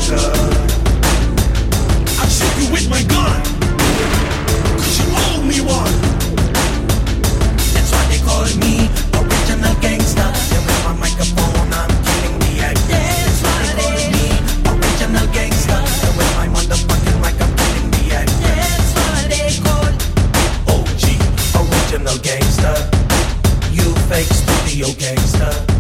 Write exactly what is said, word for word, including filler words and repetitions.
gangster. I'll shoot you with my gun, cause you owe me one. That's why they call me original gangster. And with my microphone I'm killing the act. That's why they call me original gangster. And with my motherfucking mic I'm killing the act. That's why they call O G original gangster. You fake studio gangster.